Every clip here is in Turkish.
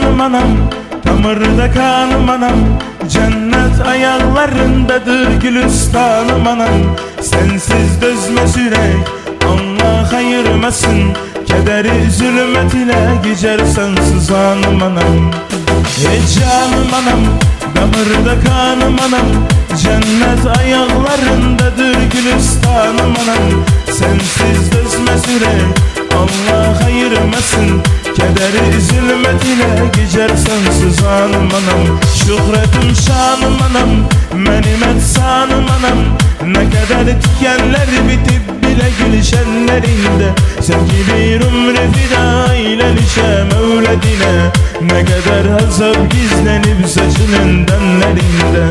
kanım anam, damarda kanım anam. Cennet ayaklarındadır gülistanım anam. Sensiz dözmez yürek, Allah ayırmasın. Kederi zulmet ile geçer sensiz anım anam. Canım anam, damarda kanım anam. Cennet ayaklarındadır gülistanım anam. Sensiz dözmez yürek, Allah ayırmasın. Kederi zulmet ile geçer sensiz anım anam. Şöhretim şanım anam, benim efsanım anam. Ne kadar dikenler bitip bile gülüşenlerinde, sen gibi bir ömrü fida eylenişe Mevledine. Ne kadar azap gizlenip saçının denlerinde.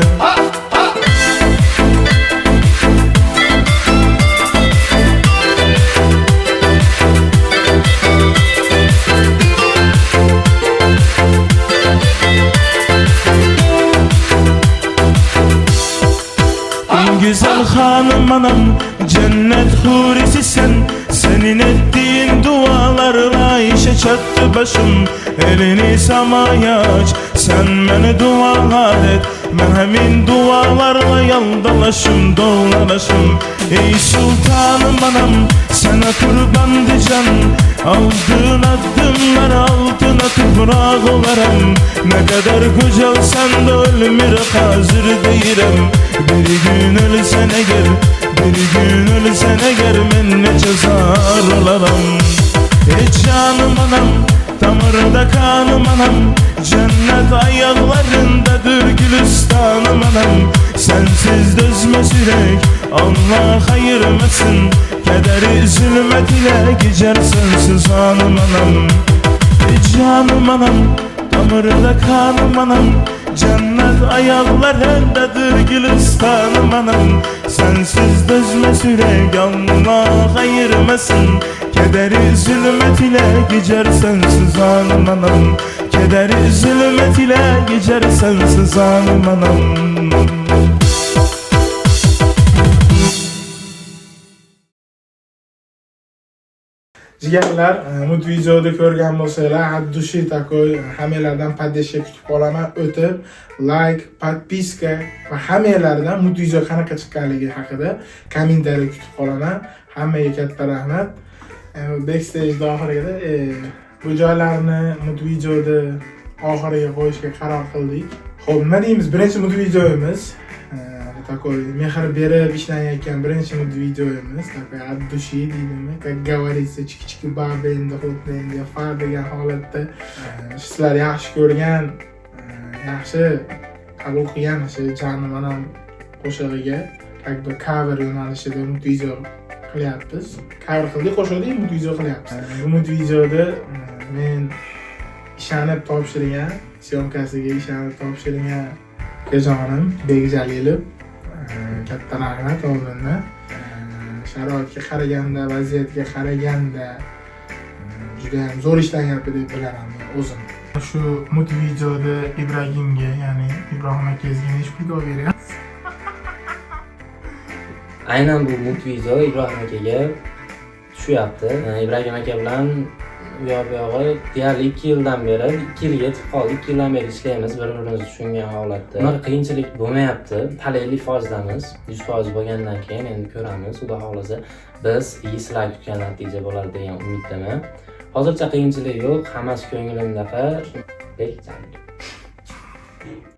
Güzel hanım anam, cennet hurisi sen. Senin ettiğin dualarla işe çattı başım. Elini samaya aç, sen beni dualar et. Ben hemin dualarla yaldalaşım, dolaşım. Ey sultanım anam, sana kurbandı can. Aldığın adımlar altına toprak olarım. Ne kadar güzelsen de ölmür hazır değilim. Bir gün ölsen eğer, bir gün ölsen eğer, ben ne cezar olarım. Canım anam, damarda kanım anam. Cennet ayaklarındadır gülistanım anam. Sensiz dözmez yürek, Allah ayırmasın. Kederi zulmet ile geçer sensiz anım anam. Canım anam, damarda kanım anam. Cennet ayaklarındadır gülistanım anam. Sensiz dözmez yürek, Allah ayırmasın. Kederi zulmet ile geçer sensiz anım anam. Kederi zulmet ile geçer sensiz anım anam. Jigarlar, bu videoda ko'rgan bo'lsanglar, haddushi takoy hammalardan padeshga kutib qolaman. O'tib, like, podpiska va hammalardan bu video qanaqa chiqqanligi haqida kommentariy kutib qolaman. Hammaga katta rahmat. Backstage oxiriga bu joylarni bu videoda oxiriga qo'yishga qaror qildik. Xo'p, nima deymiz? Birinchi bu videomiz. Такой mehr berib ishlanayotgan birinchi videomiz. Такой от души deydimi, как говорится, chiki baba endi xuddi endi far degan holatda sizlar yaxshi ko'rgan, yaxshi qabul qilgan o'sha janim anam qo'shig'iga как бы cover yo'nalishida video qilyapmiz. Cover qildik, qo'shildik, video qilyapmiz. Bu videoda men ishonib topshirgan, syomkasiga ishonib topshirgan akajonim Bekjalilov katta rahmat oldindan. Sharoitga qaraganda, vaziyatga qaraganda juda ham zo'r ishlanyapti deb bilaman men o'zim. Shu videoda Ibrohimga, ya'ni Ibrohim akangizga necha pulga olib beryapsiz? Aynan bu video Ibrohim akaga tushyapti. Ibrohim aka bilan u yog'i deyarli 2 yildan beri, 2 yilga yetib qoldik. 2 yildan beri ishlaymiz, bir-birimizni tushungan holatda. Unaqa qiyinchilik bo'lmayapti. Hali 50%damiz. 100% bo'lgandan keyin endi ko'ramiz. Xudo xolasa biz sizlar kutgan natija bo'ladi degan umiddaman. Hozircha qiyinchilik yo'q, hammasi ko'nglimdaqa.